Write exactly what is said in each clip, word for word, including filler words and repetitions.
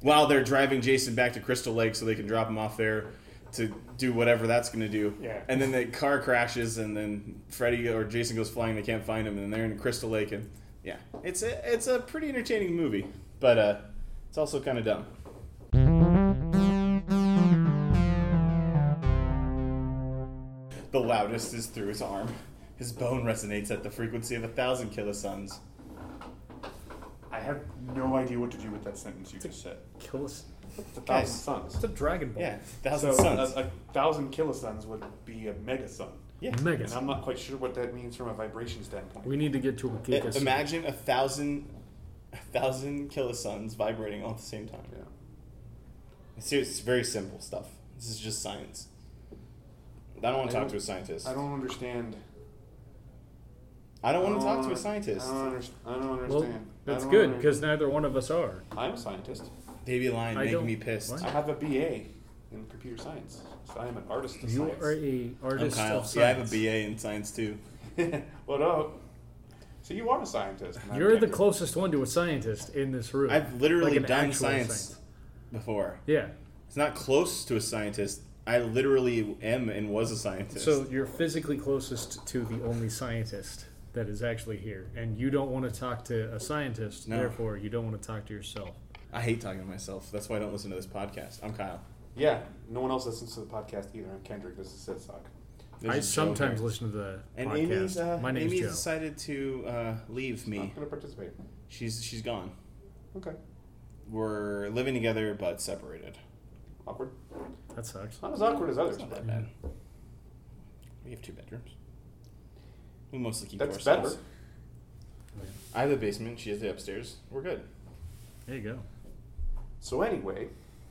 while they're driving Jason back to Crystal Lake so they can drop him off there to do whatever that's going to do. Yeah. And then the car crashes, and then Freddy or Jason goes flying. They can't find him, and they're in Crystal Lake. And yeah, it's a it's a pretty entertaining movie, but uh, it's also kind of dumb. The loudest is through his arm. His bone resonates at the frequency of a thousand kilosons. I have no idea what to do with that sentence you just said. Kilos. It's a thousand Guys, suns. It's a Dragon Ball. Yeah, thousand So suns. a, a thousand kilosons would be a megasun. Yeah. Mega. And I'm not quite sure what that means from a vibration standpoint. We need to get to a I- giga. Imagine a thousand, a thousand kilosons vibrating all at the same time. Yeah. It's, it's very simple stuff. This is just science. I don't want to I talk don't- to a scientist. I don't understand. I don't want I to don't talk to a wanna- scientist. I don't, underst- I don't Well, understand. that's I don't good under- because neither one of us are. I'm a scientist. Davey Line I making don't- me pissed. what? I have a B A in computer science. So I am an artist of You science. are a I'm artist Kyle. of science. Yeah, I have a B A in science too. What up? So you are a scientist. and I'm You're the Kendrick. closest one to a scientist in this room. I've literally Like an done actual science scientist. before. Yeah. It's not close to a scientist. I literally am and was a scientist. So you're physically closest to the only scientist that is actually here, and you don't want to talk to a scientist. No. Therefore, you don't want to talk to yourself. I hate talking to myself. That's why I don't listen to this podcast. I'm Kyle. Yeah, no one else listens to the podcast either. I'm Kendrick. This is Sit Sock. There's I a Joe sometimes here. listen to the And podcast. Amy's, uh, My name's Amy's Joe. decided to uh, leave I'm me. not going to participate. She's she's gone. Okay. We're living together but separated. Awkward. That sucks. Not as awkward as others. It's not but that bad. We have two bedrooms. We mostly keep That's to ourselves. better. I have the basement. She has the upstairs. We're good. There you go. So anyway,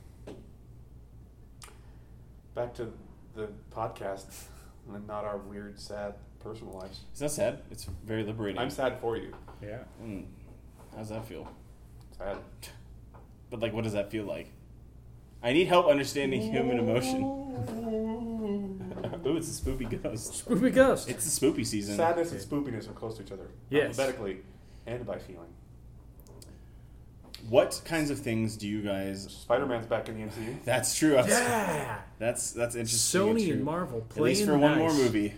back to the podcast and not our weird, sad personal lives. It's not sad. It's very liberating. I'm sad for you. Yeah. Mm. How's that feel? Sad. But like, what does that feel like? I need help understanding human emotion. Ooh, it's a spoopy ghost. Spoopy Ghost. It's the spoopy season. Sadness and spoopiness are close to each other. Yes. Alphabetically and by feeling. What kinds of things do you guys? Spider-Man's back in the M C U. That's true. I'm- Yeah. That's that's interesting. Sony true. and Marvel At playing least for one more nice. movie.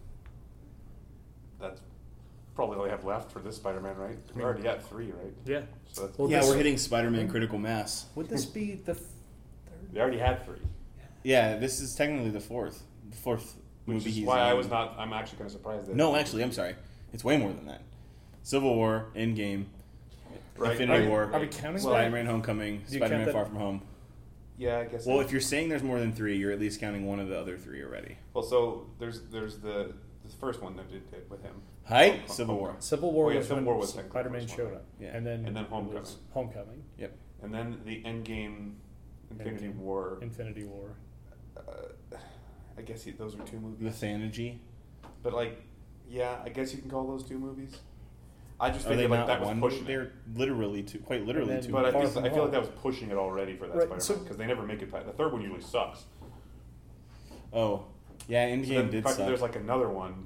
That's probably all they have left for this Spider-Man, right? We already got three, right? Yeah. So that's, Well, yeah, this- we're hitting Spider-Man critical mass. Would this be the third? they already had three. Yeah, this is technically the fourth, the fourth Which movie is he's why I in. was not. I'm actually kind of surprised that. No, actually, I'm sorry. It's way more than that. Civil War, Endgame, Right. Infinity Are we- War, are we counting Well, Spider-Man: Homecoming, Do you Spider-Man: count that- Far From Home. Yeah, I guess. Well, I- if you're saying there's more than three, you're at least counting one of the other three already. Well, so there's there's the the first one that did, did with him. Hi, Home- Civil War. Civil War Oh, yeah, was Civil when War was technically the Spider-Man first showed one. up. Yeah. And then And then it Homecoming. was Homecoming. Yep. And then the Endgame, Infinity Endgame. War. Infinity War. Uh, I guess he, those are two movies. The Thanagy. But like, yeah, I guess you can call those two movies. I just Are they figured like not that was one? pushing it. They're literally two, quite literally And then- two. But I, Far think, From I feel like Home. that was pushing it already for that Right, Spider-Man so- because they never make it past. The third one usually sucks. Oh, yeah, So Endgame then, in did fact, suck. there's like another one.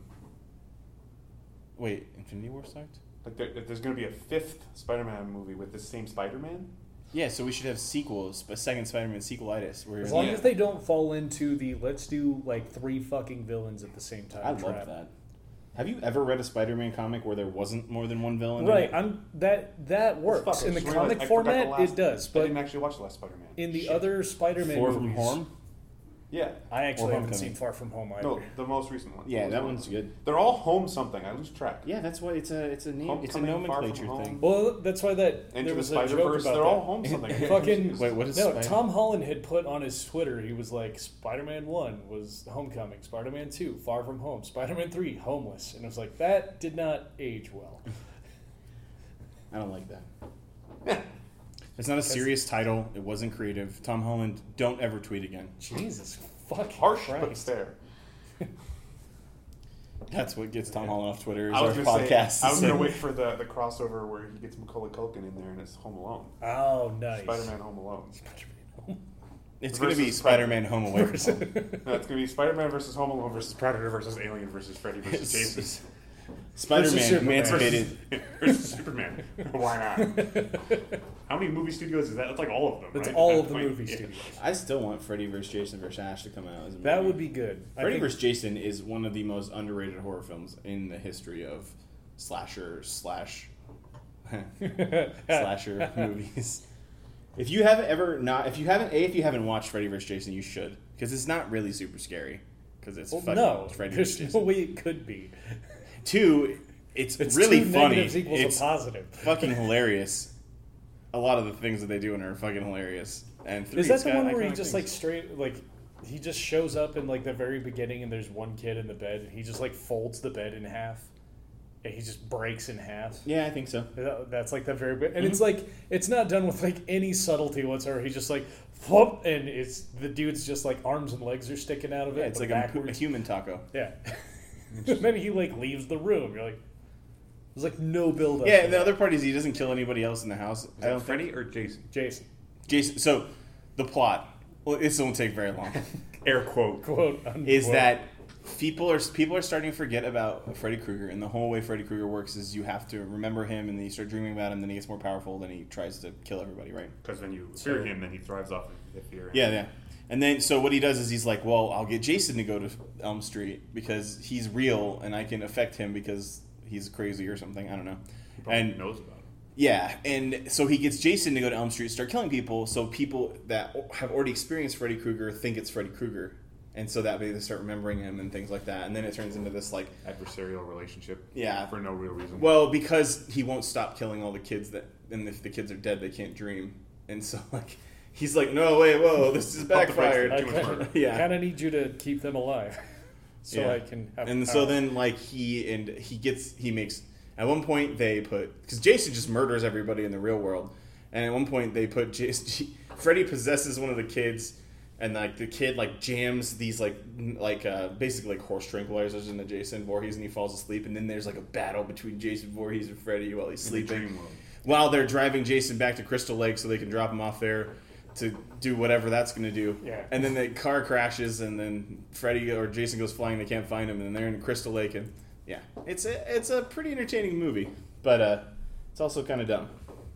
Wait, Infinity War sucked? Like there, if there's going to be a fifth Spider-Man movie with this same Spider-Man. Yeah, so we should have sequels, a second Spider-Man sequelitis. Where As long Yeah. as they don't fall into the let's do like three fucking villains at the same time. I love trap. that. Have you ever read a Spider-Man comic where there wasn't more than one villain? in Right, it? I'm that that works Fuck, I in the just comic realized I forgot the format. last- It does, I but didn't actually watch the last Spider-Man. in the Shit. other Spider-Man Far movies, From Home? Yeah. I actually Or haven't Homecoming. seen Far From Home either. No, the most recent one. Yeah, What was that the one? one's good. They're all home something. I lose track. Yeah, that's why it's a it's a name it's a Homecoming, Far From nomenclature Home. thing. Well, that's why that Into there the was a joke Spider-Verse. about They're that. all home something. Fucking Wait, what is no? Spider- Tom Holland had put on his Twitter. He was like, "Spider-Man One was Homecoming. Spider-Man Two, Far From Home. Spider-Man Three, Homeless." And I was like, that did not age well. I don't like that. It's not a serious title. It wasn't creative. Tom Holland, don't ever tweet again. Jesus fucking Harsh but Christ. fair. That's what gets Tom Holland off Twitter. Is I was our gonna podcast. say, I was gonna wait for the, the crossover where he gets Macaulay Culkin in there and it's Home Alone. Oh, nice. Spider-Man Home Alone. It's going to be versus Spider-Man Home Away from Home. No, it's gonna be Spider-Man versus Home Alone versus Predator versus Alien versus Freddy versus It's, Jason. it's, Spider-Man, Superman. emancipated. Versus Superman. Why not? How many movie studios is that? That's like all of them, That's right? all At of that the point, movie yeah. studios. I still want Freddy versus. Jason versus. Ash to come out as a movie. That would be good. I Freddy think- versus. Jason is one of the most underrated horror films in the history of slasher slash slasher movies. If you haven't ever not, if you haven't, a if you haven't watched Freddy versus. Jason, you should, because it's not really super scary. Because it's Well, fucking no, Freddy there's versus. no Jason. way it could be. Two, it's, It's really two funny. negatives equals It's a positive. fucking hilarious. A lot of the things that they do in it are fucking hilarious. And three, Is that it's the got one where he iconic just things. like straight like he just shows up in like the very beginning and there's one kid in the bed and he just like folds the bed in half and he just breaks in half. Yeah, I think so. That- That's like the very bit, and it's Mm-hmm. like it's not done with like any subtlety whatsoever. He's just like whoop, and it's the dude's just like arms and legs are sticking out of it. Yeah, it's but like a, a backwards. human taco. Yeah. And then he like leaves the room. You're like, there's like no build up. Yeah, to and the that. other part is he doesn't kill anybody else in the house. Is I that don't think. Freddy or Jason? Jason Jason. So, the plot. Well, this won't take very long. Air quote. quote unquote. is that people are people are starting to forget about Freddy Krueger, and the whole way Freddy Krueger works is you have to remember him, and then you start dreaming about him. Then he gets more powerful, then he tries to kill everybody, right? Because when you So- fear him, then he thrives off of the fear. Yeah, yeah. And then, so what he does is he's like, well, I'll get Jason to go to Elm Street because he's real and I can affect him because he's crazy or something. I don't know. He probably And knows about it. yeah, and so he gets Jason to go to Elm Street, start killing people, so people that have already experienced Freddy Krueger think it's Freddy Krueger. And so that way they start remembering him and things like that. And then it turns into this, like, Adversarial relationship. Yeah. For no real reason. well, because he won't stop killing all the kids that, and if the kids are dead, they can't dream. And so, like, he's like, no, wait, whoa, this is Pump the brakes backfired. there. I Too much kind murder. of Yeah. need you to keep them alive, so Yeah. I can. Have And power. so then, like, he and he gets he makes at one point they put because Jason just murders everybody in the real world, and at one point they put Jason, Freddy possesses one of the kids, and like the kid like jams these like n- like uh, basically like horse tranquilizers into Jason Voorhees, and he falls asleep, and then there's like a battle between Jason Voorhees and Freddy while he's In the sleeping, dream world. while they're driving Jason back to Crystal Lake so they can drop him off there to do whatever that's going to do. Yeah. And then the car crashes, and then Freddy or Jason goes flying. They can't find him, and they're in Crystal Lake. And yeah, it's a it's a pretty entertaining movie, but uh, it's also kind of dumb.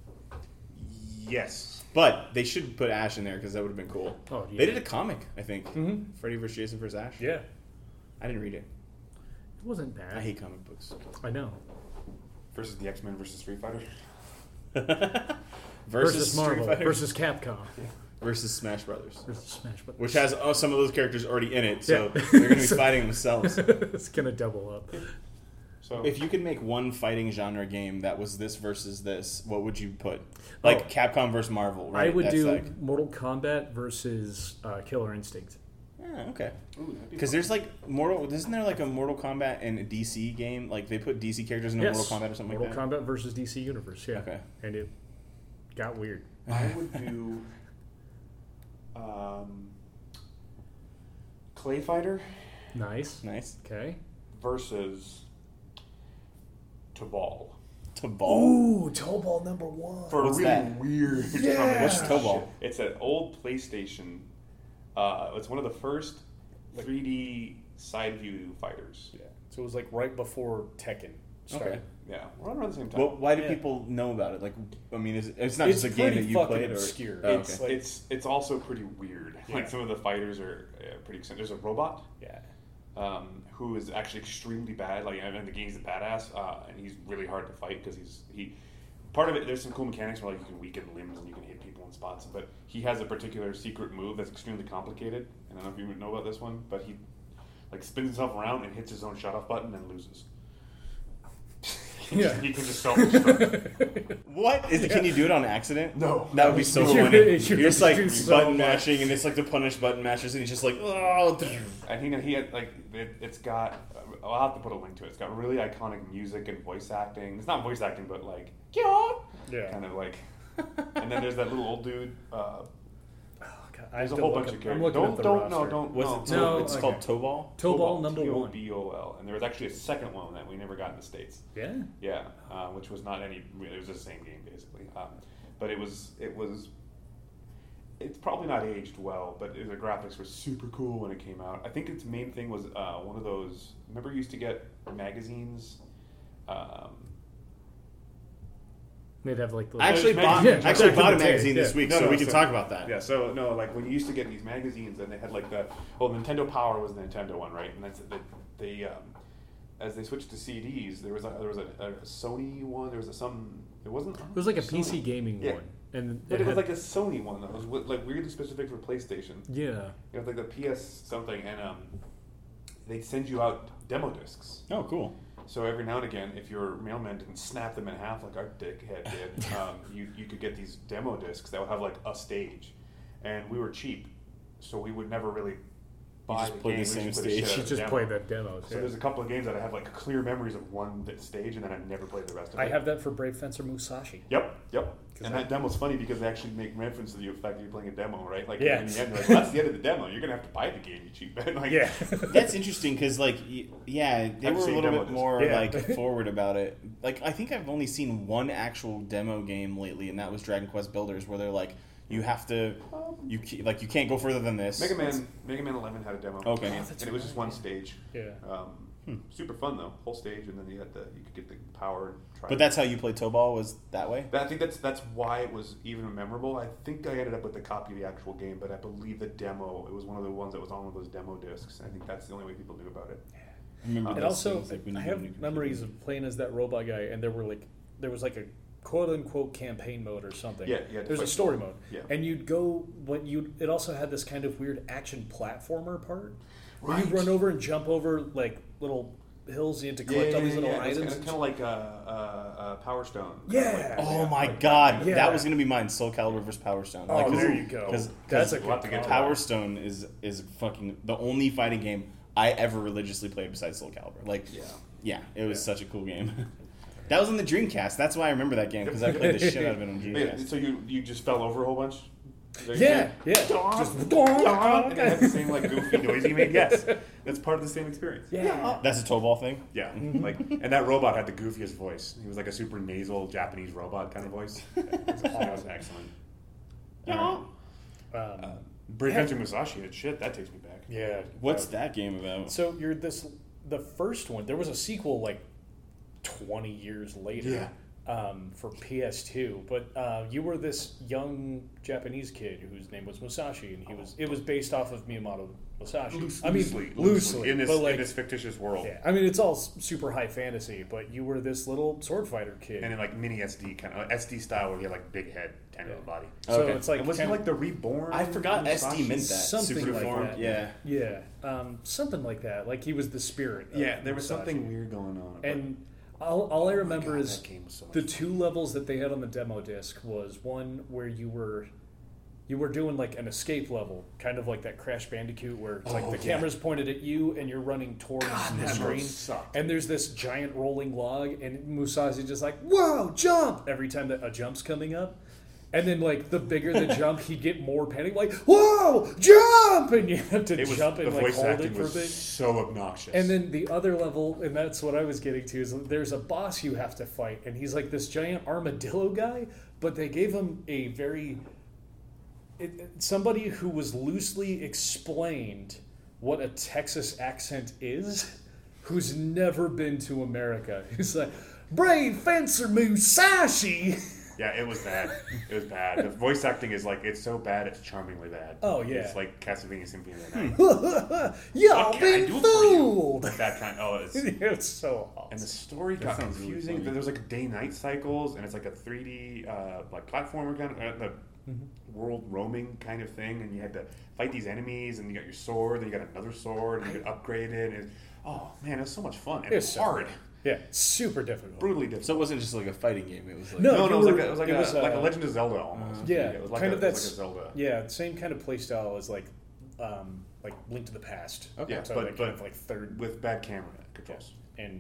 Yes. But they should put Ash in there because that would have been cool. Oh, yeah. They did a comic, I think. Mhm. Freddy versus. Jason versus. Ash. yeah, I didn't read it. it wasn't bad. I hate comic books. I know. Versus the X Men versus Street Fighter. versus Street Marvel Fighter versus Capcom versus Smash Brothers, versus Smash Bros. which has oh, some of those characters already in it, so Yeah. they're going to be fighting themselves. it's gonna double up. So If you could make one fighting genre game that was this versus this, what would you put? Like Oh. Capcom versus Marvel, right? I would That's do like, Mortal Kombat versus uh, Killer Instinct. yeah, okay. Ooh, that'd be Because fun. there's like Mortal, isn't there like a Mortal Kombat and a D C game? Like they put D C characters in a Yes, Mortal Kombat or something Mortal like that. Kombat versus D C Universe. Yeah. Okay. And it got weird. I would do um, Clay Fighter Nice. Nice. Okay. versus Tobal. To ball. Ooh, Toe Ball number one. For What's a really that? weird Yeah. combination. What's Tobal? It's an old PlayStation. Uh, it's one of the first three D side view fighters. Yeah. So it was like right before Tekken started. Okay. Yeah, we're around the same time. Well, why do Yeah. people know about it? Like, I mean, is it, it's not It's just a game pretty that you fucking played, or obscure. Oh, it's okay. it's it's also pretty weird. Yeah. Like some of the fighters are uh, pretty. Extent. There's a robot Yeah. um, who is actually extremely bad. Like, and in the game, he's a badass, uh, and he's really hard to fight because he's he. Part of it, there's some cool mechanics where like you can weaken limbs and you can hit people in spots. But he has a particular secret move that's extremely complicated. And I don't know if you know about this one, but he like spins himself around and hits his own shut off button and loses. he, Yeah. just, he can just self-destruct. What is? Can you do it on accident? No. That would be so You're- funny. you're You're just like doing so button much. mashing, and it's like to punish button mashers, and he's just like, oh. And he he had like it, it's got. I'll have to put a link to it. It's got really iconic music and voice acting. It's not voice acting, but like Yeah. kind of like. And then there's that little old dude. Uh, Oh, God. I there's a have to whole look bunch up- of I'm characters. looking Don't at the don't roster. no don't Was no. it? No, it's okay. called Tobal. Toe Ball number T O one. B O L, and there was actually a second one that we never got in the States. Yeah. Yeah, uh, which was not any. It was the same game basically, um, but it was it was. It's probably not aged well, but the graphics were super cool when it came out. I think its main thing was uh, one of those. Remember, you used to get magazines Um, They'd have like. The I actually There's bought, magazine- I actually Yeah, bought a yeah, magazine yeah. this week, No, so no, we can so- talk about that. Yeah, so no, like when you used to get these magazines, and they had like the well, Nintendo Power was the Nintendo one, right? And that's the, they um, as they switched to C Ds, there was a, there was a, a Sony one, there was a some it wasn't It was like a P C Sony. gaming Yeah. one, and But it was had- like a Sony one that was wi- like weirdly specific for PlayStation. yeah. It was like the P S something, and um, they'd send you out demo discs. Oh, cool. So every now and again, if your mailman didn't snap them in half like our dickhead did, um, you you could get these demo discs that would have like a stage, and we were cheap, so we would never really buy just the played game. the we same just played stage. shit out You of just demo. play the demos. So yeah. there's a couple of games that I have like clear memories of one that stage, and then I never played the rest of it. I have that for Brave Fencer Musashi. Yep, yep. And I- that demo's funny because they actually make reference to the fact that you're playing a demo, right? Like Yeah. in the end, they're like, well, that's the end of the demo. You're gonna have to buy the game, you cheap man. Like, Yeah. That's interesting because, like, y- yeah, they I've were a seen little demo bit discs. more Yeah. like forward about it. Like, I think I've only seen one actual demo game lately, and that was Dragon Quest Builders, where they're like, you have to, you ca- like, you can't go further than this. Mega Man, Mega Man eleven had a demo. Okay. and, Oh, and that's it was just right, one yeah. stage. Yeah. Um, Hmm. Super fun though, whole stage, and then you had the you could get the power. And try But that's how you played Tobal, was that way? But I think that's that's why it was even memorable. I think I ended up with a copy of the actual game, but I believe the demo. It was one of the ones that was on one of those demo discs. I think that's the only way people knew about it. I remember And those also, things, like, when you I get a have new computer. memories of playing as that robot guy, and there were like, there was like a quote unquote campaign mode or something. Yeah, yeah, There's a like- story mode. yeah. And you'd go, what you, it also had this kind of weird action platformer part, where you'd Right. run over and jump over like little hills. You had to collect all these little items. It's and kind of like uh, uh, uh, Power Stone. Yeah. Oh my like- god, Yeah. that was gonna be mine. Soul Calibur versus Power Stone. Oh, Like, 'cause- there you go. 'cause- That's a we'll have good to get to call. Power Stone is is fucking the only fighting game I ever religiously played besides Soul Calibur. Like, Yeah. yeah, it was Yeah. such a cool game. That was on the Dreamcast. That's why I remember that game because I played the shit out of it on But yeah, Dreamcast. so you you just fell over a whole bunch. Is that Yeah, your yeah. game? Just And it had the same like goofy noise you made. Yes, that's part of the same experience. Yeah. That's a Tobal thing. Yeah, like, and that robot had the goofiest voice. He was like a super nasal Japanese robot kind of voice. It was, it was excellent. Yeah. Um, Brave Yeah. Fencer Musashi, that shit, that takes me back. yeah. What's Uh, that game about? So you're this, the first one, there was a sequel like twenty years later. Yeah. Um, for P S two, but uh, you were this young Japanese kid whose name was Musashi, and he was. It was based off of Miyamoto Musashi. Loose, I mean, loosely, loosely, in this but like, in this fictitious world, yeah. I mean, it's all s- super high fantasy, but you were this little sword fighter kid. and in like mini S D kind of S D style where he had like big head, tiny Yeah. little body. so Okay. it's like And was he kind of- like the reborn? I forgot S D Musashi? meant that. Something Super like deformed. that. Yeah. yeah, um, something like that. Like he was the spirit. of Yeah, there was Musashi. something weird going on. but- And all, all I Oh my remember God, is that game was so much the fun. two levels that they had on the demo disc was one where you were you were doing like an escape level, kind of like that Crash Bandicoot where it's like Oh, the yeah. camera's pointed at you and you're running towards God, the that screen. mode sucked. And there's this giant rolling log and Musashi just like, whoa, jump every time that a jump's coming up. And then like the bigger the jump, he'd get more panic, like, whoa, jump! And you have to It was, jump the and like voice hold acting it for a was bit. so obnoxious. And then the other level, and that's what I was getting to, is there's a boss you have to fight, and he's like this giant armadillo guy, but they gave him a very it, it- somebody who was loosely explained what a Texas accent is, who's never been to America. He's like, Brave Fencer Musashi. yeah, it was bad. It was bad. The voice acting is like it's so bad, it's charmingly bad. Oh, yeah. it's like Castlevania Symphony of the Night. Y'all What can I been do for you? fooled. That kind. Oh, it's, It's so and the awesome. story That got sounds really confusing. funny. There's like day-night cycles, and it's like a three D uh, like platformer kind of uh, the Mm-hmm. world roaming kind of thing, and you had to fight these enemies, and you got your sword, then you got another sword, and you get upgraded. And oh man, it was so much fun. It It's was so hard, fun. Yeah, super difficult. brutally difficult. So it wasn't just like a fighting game. It was like No, no, you no, it was like were- a, it was like, it a, was, like a uh, Legend of Zelda almost. Yeah, it was like kind a, of it was that's like a Zelda. yeah, same kind of play style as like um, like Link to the Past. Okay. Yeah, so but- that but kind of like third with bad camera controls. and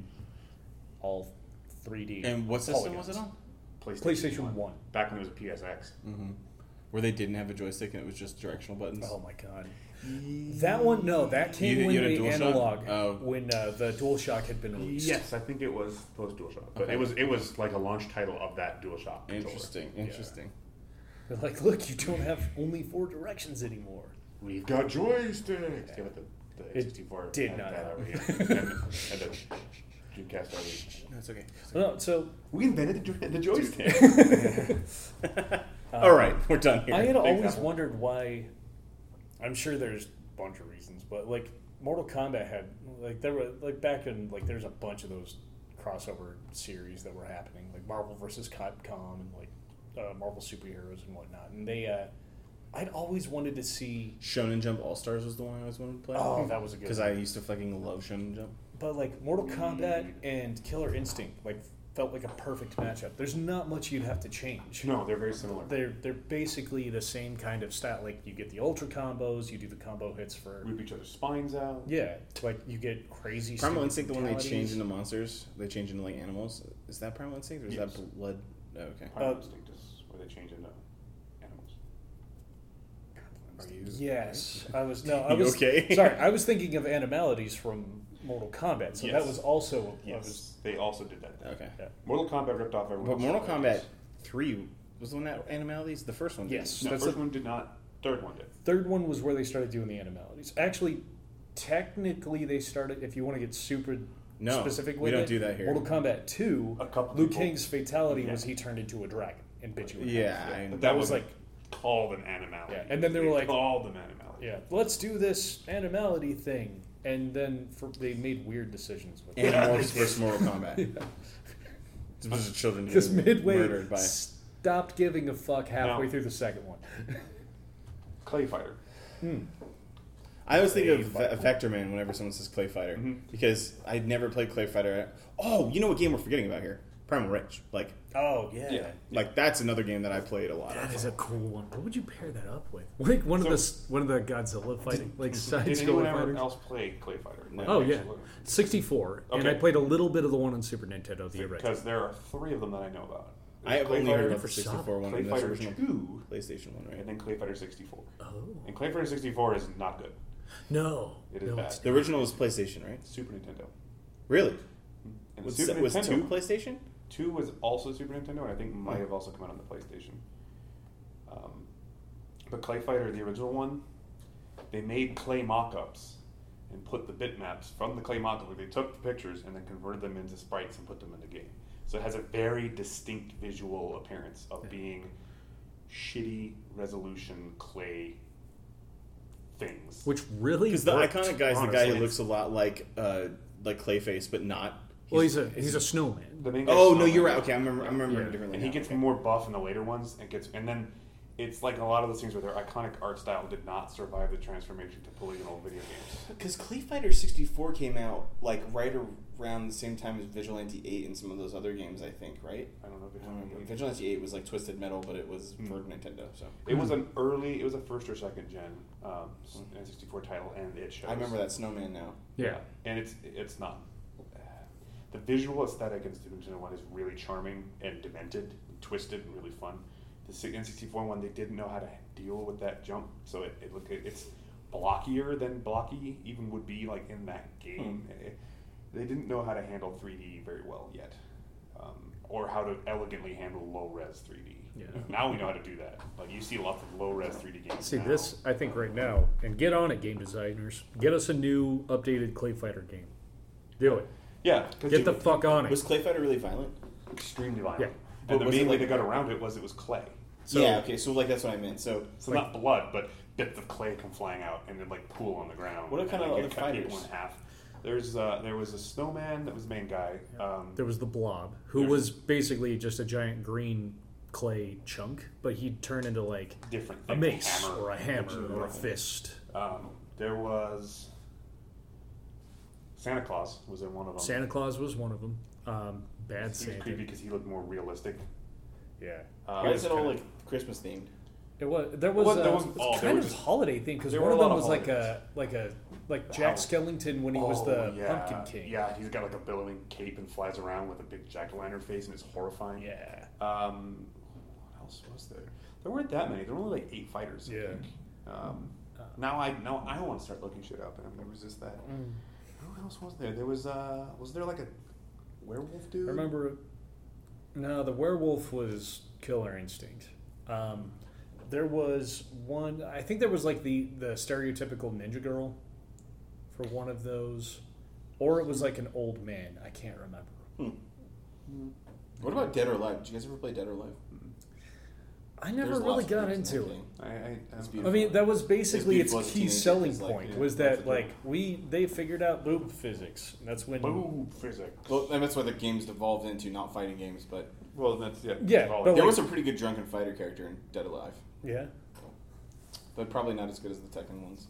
all three D. And what system was it polygons. on? PlayStation, PlayStation One. Back when it was a P S X. Mm-hmm. Where they didn't have a joystick and it was just directional buttons. Oh my god. That one, no, that came You- when you had a the DualShock? analog, Oh. when uh, the DualShock had been released. Yes, I think it was post DualShock, but Okay. it was it was like a launch title of that DualShock. controller. Interesting. Interesting. They're like, look, you don't have only four directions anymore. We've got joysticks. Give it the, the It sixty-four. did had not that have- over here. And- and the- Dreamcast already. No, it's okay. No, so We invented the, jo- the joystick. All right, we're done here. I had Thanks, always Apple. wondered why. I'm sure there's a bunch of reasons, but like Mortal Kombat had like there were like back in like there's a bunch of those crossover series that were happening, like Marvel versus Capcom and like uh, Marvel superheroes and whatnot, and they. Uh, I'd always wanted to see. Shonen Jump All Stars was the one I always wanted to play. Oh, that was a good. Because one. I used to fucking love Shonen Jump. But like Mortal Kombat and Killer Instinct, like felt like a perfect matchup. There's not much you'd have to change. No, they're very similar. They're they're basically the same kind of style. Like you get the ultra combos, you do the combo hits for Rip each other's spines out. yeah. Like you get crazy. Primal stupid Instinct, the one they fatalities. change into monsters, they change into like animals. Is that Primal Instinct or is Yes. that Blood? Oh, okay. Primal Uh, Instinct is where they change into animals. Are you Yes, I was no. I You was okay? sorry. I was thinking of animalities from Mortal Kombat. So that Yes. was also I Yes, was, they also did that. Okay. yeah. Mortal Kombat ripped off everyone But else's Mortal ideas. Kombat three was the one that animalities. The first one. didn't. Yes. No, That's first a- one did not. Third one did. Third one was where they started doing the animalities. Actually, technically, they started. If you want to get super No, specific we with don't it, do that here. Mortal Kombat two, A couple Liu people- Kang's fatality Yeah. was he turned into a dragon and bit you. in Yeah, half. I- But that was wasn't like called an animality. Yeah, and then they were like- called an animality. yeah, let's do this animality thing, and then for, they made weird decisions with it. Animorphs versus Mortal Kombat. It's a bunch of children Because getting Midway murdered by. stopped giving a fuck halfway No. through the second one. Clay Fighter. I always think of Clay Ve- Vector Man whenever someone says Clay Fighter Mhm. because I'd never played Clay Fighter. Oh, you know what game we're forgetting about here? Primal Rage. Like, Oh yeah. Yeah. like that's another game that I played a lot That of. is a cool one. What would you pair that up with? Like one of So- the one of the Godzilla fighting, like side Did anyone scroller ever fighters. else play Clay Fighter? No. Oh yeah, Actually, sixty-four, and I Okay. played a little bit of the one on Super Nintendo, the original. Because there are three of them that I know about. I have Clay only heard Fighter, about the never saw sixty-four one Clay and that's Fighter original two, PlayStation one, right? and then Clay Fighter sixty-four. Oh And Clay Fighter sixty-four is not good. no, It is no, bad. it's The original was PlayStation, right? Super Nintendo. Really? And the Was, Super was Nintendo, two PlayStation? two was also Super Nintendo, and I think might Hmm. have also come out on the PlayStation. Um, but Clay Fighter, the original one, they made clay mock-ups and put the bitmaps from the clay mock-up. Like they took the pictures and then converted them into sprites and put them in the game. So it has a very distinct visual appearance of being shitty resolution clay things. which really Because the worked, iconic guy is the guy who honestly. looks a lot like uh, like Clayface, but not. Well, he's a he's a snowman. The main guy's Oh no, snowman. you're right. Okay, I remember. I remember Yeah. it differently. And he now. gets Okay. more buff in the later ones, and gets, and then it's like a lot of those things where their iconic art style did not survive the transformation to polygonal video games. Because Clay Fighter sixty-four came out like right around the same time as Vigilante eight and some of those other games, I think, right? I don't know if I don't remember. it's Vigilante eight was like Twisted Metal, but it was for Hmm. Nintendo. So It was an early, it was a first or second gen um, N sixty-four title, and it shows. I remember that Snowman now. Yeah, and it's it's not. The visual aesthetic in Super Nintendo one is really charming and demented, and twisted, and really fun. The N sixty-four one, they didn't know how to deal with that jump, so it, it look it's blockier than blocky even would be like in that game. It- they didn't know how to handle three D very well yet, um, or how to elegantly handle low res three D. Yeah. Now we know how to do that. Like you see lots of low res three D games. see now. this. I think right now, and get on it, game designers. Get us a new updated Clay Fighter game. Do it. Yeah, 'cause Get you- the fuck on it. Was Clay Fighter really violent? extremely violent. Yeah. But And the was it main way like- they got around it was it was clay. So- yeah. Okay. So like that's what I meant. So So like, not blood, but bits of clay come flying out and then like pool on the ground. What are and, kind of like, other it cut people fighters? in half. There's uh, there was a snowman that was the main guy. Um, There was the Blob, who There's- was basically just a giant green clay chunk, but he'd turn into like different a things, mace hammer, or a hammer which is or a different. fist. Um, there was Santa Claus was in one of them. Santa Claus was one of them. Um, bad he was Santa. creepy because he looked more realistic. Yeah. Uh, why is it all kinda- like Christmas themed? It was there was Well, there uh, wasn't it's all, there kind were of just- holiday thing because there one were of a them lot was of like a like a like Jack How- Skellington when he was Oh, the yeah. Pumpkin King. Yeah, he's got like a billowing cape and flies around with a big jack o' lantern face and it's horrifying. Yeah. Um, what else was there? There weren't that many. There were only like eight fighters. I Yeah. think. Um, Uh, now I now I want to start looking shit up, and I'm gonna resist that. Mm. Who else was there? There was uh, was there like a werewolf dude? I remember. No, the werewolf was Killer Instinct. Um, there was one. I think there was like the the stereotypical ninja girl for one of those. or it was like an old man. I can't remember. Hmm. What about Dead or Alive? Did you guys ever play Dead or Alive? I never There's really lots of got games in into that it. game. I, I, It's um, beautiful. I mean, that was basically its beautiful as a key teenager, selling it's like, point yeah, was that's that the like thing. we they figured out boob physics. And that's when Boom physics. Well, and that's what the games devolved into, not fighting games, but Well, that's yeah. Yeah, all but it there like- was a pretty good drunken fighter character in Dead or Alive, yeah. but probably not as good as the Tekken ones.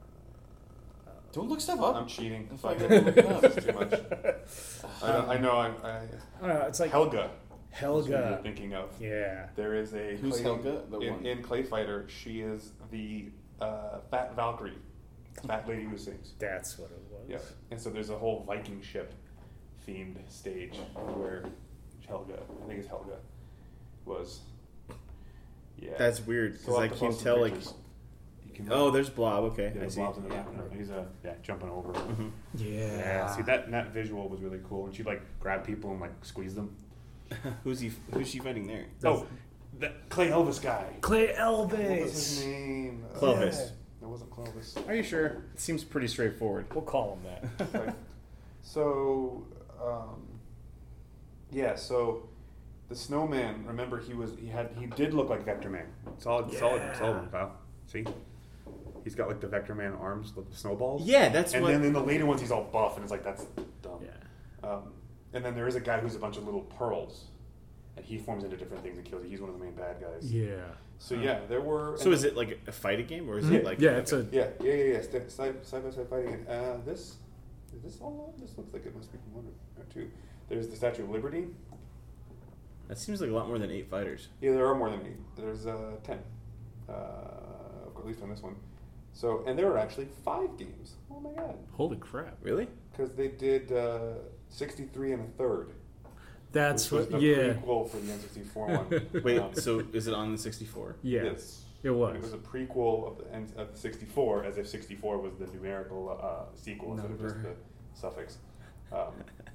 Don't look stuff up. I'm cheating. If Fuck I it. gotta look it up. This is too much. I, know- I know. I, I I don't know. It's like Helga. That's what you're Helga. thinking of. Yeah. There is a Who's Clay- Helga? The in, one. in Clay Fighter. She is the uh, fat Valkyrie, fat lady who sings. That's what it was. Yeah, and so there's a whole Viking ship themed stage where Helga, I think it's Helga, was. Yeah, That's weird So I'll because I have to can't post some tell like. pictures. You can Oh, there's Blob. Okay, yeah, I the see. blobs in the Yeah. background. He's a yeah jumping over. Mhm. Yeah. Yeah, see that that visual was really cool, and she'd like grab people and like squeeze them. who's he? Who's she fighting there? Oh, that Clay Elvis guy. Clay What was his Elvis. name? Clovis. Uh, It wasn't Clovis. Are you sure? It seems pretty straightforward. We'll call him that. Like, so, um, yeah. So, the snowman. Remember, he was he had he did look like Vector Man. Solid, solid, Yeah. solid one, pal. See, he's got like the Vector Man arms, like the snowballs. Yeah, that's and what. then in the later ones, he's all buff, and it's like that's dumb. Yeah. Um, and then there is a guy who's a bunch of little pearls, and he forms into different things and kills. He's one of the main bad guys. Yeah. So yeah, there were. So is it like a fighting game or is Yeah, it like? yeah, it's okay. a Yeah, yeah, yeah, yeah. St- Side, side by side fighting. Uh, this is this all? This looks like it must be from one or two. There's the Statue of Liberty. That seems like a lot more than eight fighters. Yeah, there are more than eight. There's uh, ten, uh, at least on this one. So, and there are actually five games. Oh my god! holy crap. Really? Because they did uh, sixty-three and a third. That's which was what the yeah. prequel for the N sixty-four one. Wait, Um, so is it on the sixty-four? Yeah. Yes. It was. It was a prequel of the, N- of the sixty-four, as if sixty-four was the numerical uh, sequel instead of just Number. the suffix. Um,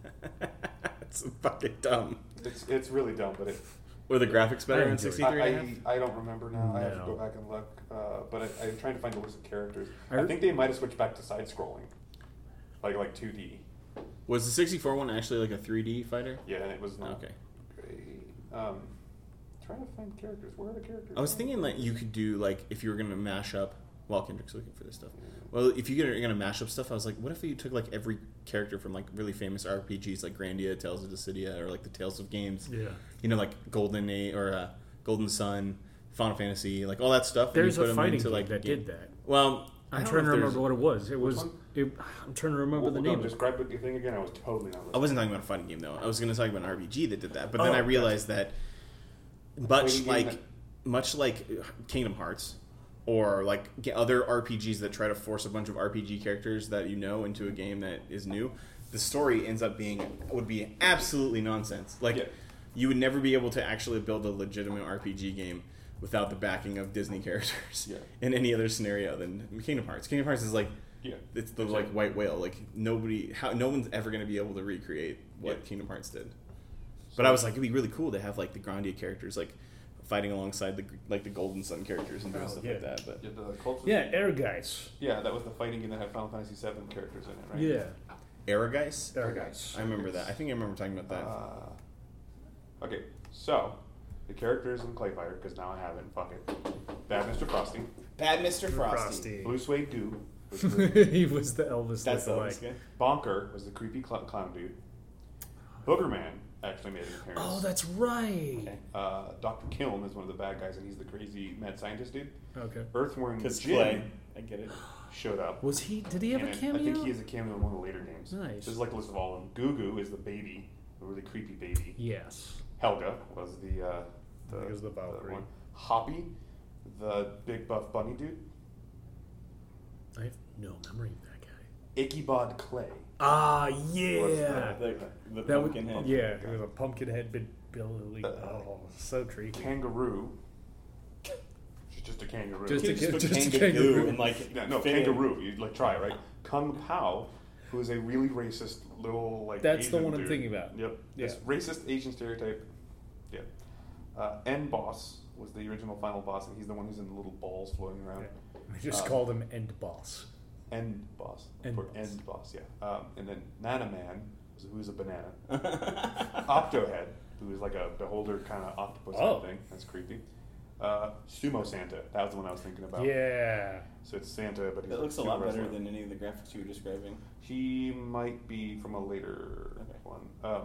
It's fucking dumb. it's it's really dumb, but it. Were the graphics better I in enjoyed it. sixty-three I, and a half? I, I don't remember now. I have to No. go back and look. Uh, but I, I'm trying to find a list of characters. I I, re- think they might have switched back to side scrolling, like like two D. Was the sixty-four one actually like a three D fighter? Yeah, and it was not Okay. great. Um, trying to find characters. Where are the characters? I was thinking like you could do like if you were gonna mash up. While Kendrick's looking for this stuff. Well, if you're gonna, you're gonna mash up stuff, I was like, what if you took like every character from like really famous R P Gs like Grandia, Tales of Dissidia, or like the Tales of Games. Yeah. You know, like Golden A or uh, Golden Sun, Final Fantasy, like all that stuff. and you There's put a 'em fiting into, game like, that game- did that. Well, I I'm don't trying to know if remember there's- what it was. It was. one? It, I'm trying to remember Well, the no, name. of it. describe the thing again. I was totally not listening. I wasn't talking about a fighting game though. I was gonna talk about an R P G that did that, but then Oh, I realized that much Fighting game like that- much like Kingdom Hearts. Or like g- other R P Gs that try to force a bunch of R P G characters that you know into a game that is new, the story ends up being would be absolutely nonsense. Like Yeah. you would never be able to actually build a legitimate R P G game without the backing of Disney characters Yeah. in any other scenario than Kingdom Hearts. Kingdom Hearts is like Yeah. it's the like white whale. Like nobody, how no one's ever going to be able to recreate what Yeah. Kingdom Hearts did. But I was like, it'd be really cool to have like the Grandia characters like fighting alongside the like the Golden Sun characters and doing Oh, stuff yeah. like that. But Yeah, the Cult of- Yeah, Air Guys. Yeah, that was the fighting game that had Final Fantasy seven characters in it, right? Yeah. Arageist, Air Guys. I remember that. I think I remember talking about that. Uh, okay, so the characters in Clay Fighter, because now I have it. Fuck it. Bad Mister Frosty, Bad Mister Frosty. Blue Suede Goo, which was the- He was the Elvis. That's the lookalike. guy. Bonker was the creepy cl- clown dude. Boogerman actually made an appearance. Oh, that's right. Uh, Doctor Kiln is one of the bad guys, and he's the crazy mad scientist dude. Okay. Earthworm Because Jim Clay, I get it. showed up. Was he? Did he have a and cameo? I think he has a cameo in one of the later games. Nice. This is like a list of all of them. Goo Goo is the baby, a really creepy baby. Yes. Helga was the uh, the, I think it was the Valkyrie. one. Hoppy, the big buff bunny dude. I have no memory of that guy. Ichabod Clay. Ah, was yeah. The, the That would, pumpkin head. yeah, it was a pumpkin head big Billy. Uh, Oh, so creepy. Kangaroo. She's just a kangaroo. Just You a just put just a Kangagoo kangaroo. and like no, no fit in. kangaroo. You like try it, right? Kung Pao, who is a really racist little like. That's the Asian one I'm dude. thinking about. Yep. Yeah. This racist Asian stereotype. Yeah. Uh, N Boss was the original final boss, and he's the one who's in the little balls floating around. I just Uh, called him End Boss. End boss. End For boss. end boss, yeah. Um, and then Nana Man, who's a banana. Octohead, who is like a beholder kind of octopus Oh. thing. That's creepy. Uh, Sumo Santa. That was the one I was thinking about. Yeah. So it's Santa, but he's That a looks a sumo lot better wrestler. than any of the graphics you were describing. He might be from a later Okay. one. Um,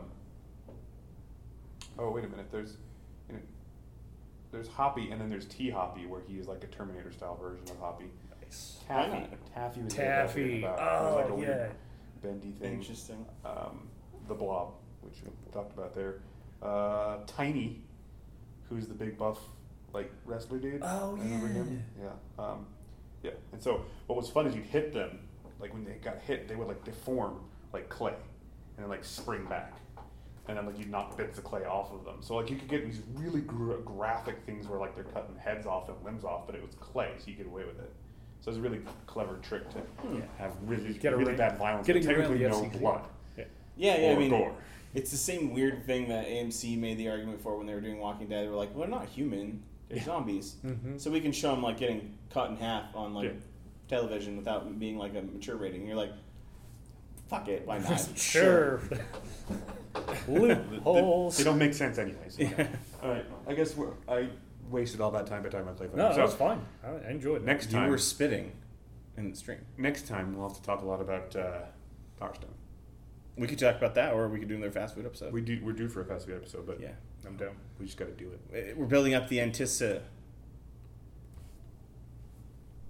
oh wait a minute. There's you know, there's Hoppy, and then there's T Hoppy, where he is like a Terminator style version of Hoppy. Nice. Why Taffy. not? Taffy was the other guy I was thinking Taffy. about. It was like a Oh, weird yeah. bendy thing. Interesting. Um, the Blob, which we talked about there. Uh, Tiny, who's the big buff like wrestler dude. Oh, Remember yeah. him? Yeah. Um, yeah. And so what was fun is you'd hit them, like when they got hit, they would like deform like clay, and then like spring back, and then like you'd knock bits of clay off of them. So like you could get these really gra- graphic things where like they're cutting heads off and limbs off, but it was clay, so you get away with it. So it's a really clever trick to Yeah. have really Get really around- bad violence, getting but around technically the no F C G. blood Yeah. Yeah, yeah. or I mean, gore. it's the same weird thing that A M C made the argument for when they were doing Walking Dead. They were like, "We're not human; they're Yeah. zombies." Mhm. So we can show them like getting cut in half on like Yeah. television without being like a mature rating. And you're like, "Fuck it, why not?" Sure. Loopholes. They don't make sense anyway. So. Yeah. All right. I guess we're, I wasted all that time by the time I played. No, so that was fine. I I enjoyed it. next You time, were spitting in the stream. next time we'll have to talk a lot about uh, Power Stone. We could talk about that, or we could do another fast food episode. We do. We're due for a fast food episode, but Yeah. I'm down. We just got to do it. We're building up the antici-